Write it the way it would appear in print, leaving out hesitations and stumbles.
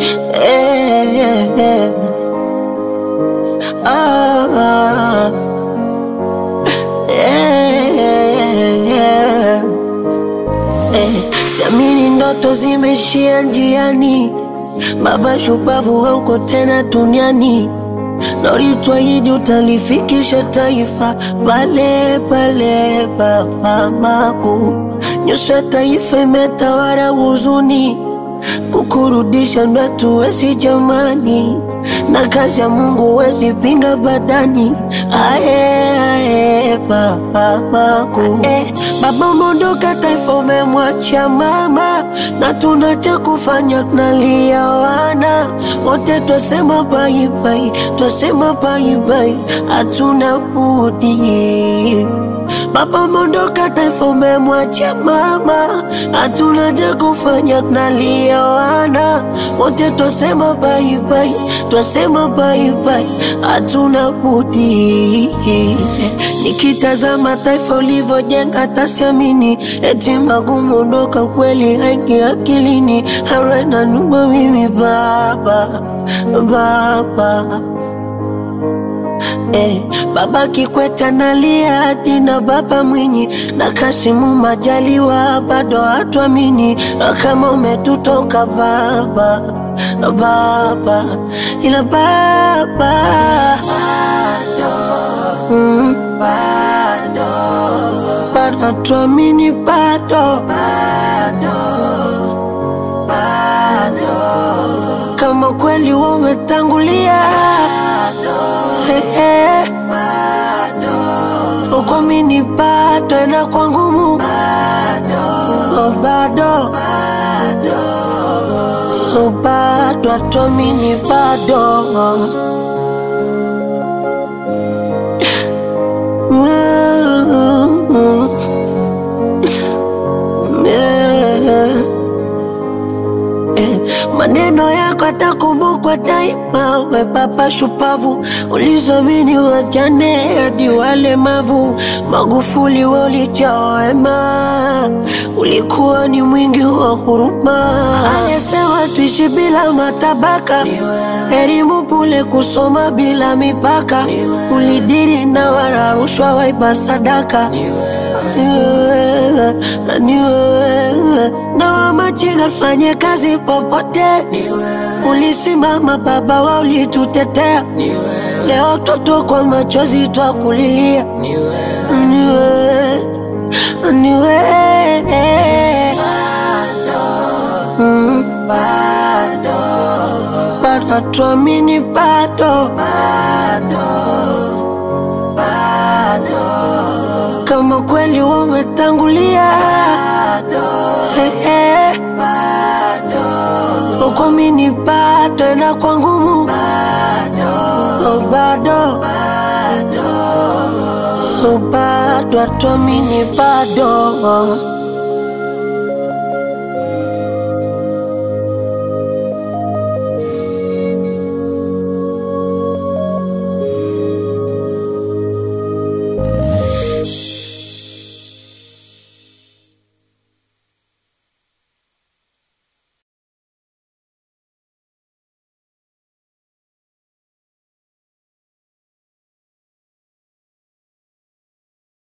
eh. Ah, yeah. Siamini ndoto zimeshia njiani, baba shupavu hauko tena duniani, na ulituahidi utalifikisha taifa pale pale papaku. Nyuso ya taifa imetawala huzuni, kukurudisha ndo hatuwezi jamani, na kazi ya Mungu wezi pinga badani. Ae papaku, baba umeondoka, taifa umemwacha mama, na tunacha kufanya, tunalia wana wote, twasema bye bye, twasema bye bye, hatuna budi. Baba umeondoka, taifa umemwacha mama, hatuna cha kufanya, tunalia wana wote, twasema bye bye, twasema bye bye, hatuna budi. Nikitazama taifa ulivyojenga tasiamini, eti magumu ondoka kweli haingi akilini. Harena numa mimi baba, baba Baba Kikwete analia hadi na baba Mwinyi, na Kassim Majaliwa bado hatuamini kama umetutoka baba, baba, ila baba bado hatuamini, bado kama kweli wewe umetangulia, ukwamini bado na kwa ngumu, bado hatuamini, bado maneno yako atakumbukwa daima. We baba shupavu, ulizamini wajane hadi walemavu. Magufuli we ulijaa wema, ulikuwa ni mwingi wa huruma. Aliyesema tuishi bila matabaka, elimu bure kusoma bila mipaka. Ulidiri na wala rushwa waiba sadaka. Na wamachinga fanye kazi popote, ulisimama baba wa ulitutetea. Leo toto kwa machozi twakulilia, niwe bado hatuamini, bado kama kweli wewe umetangulia, ukwamini bado na kwa ngumu, bado hatuamini, bado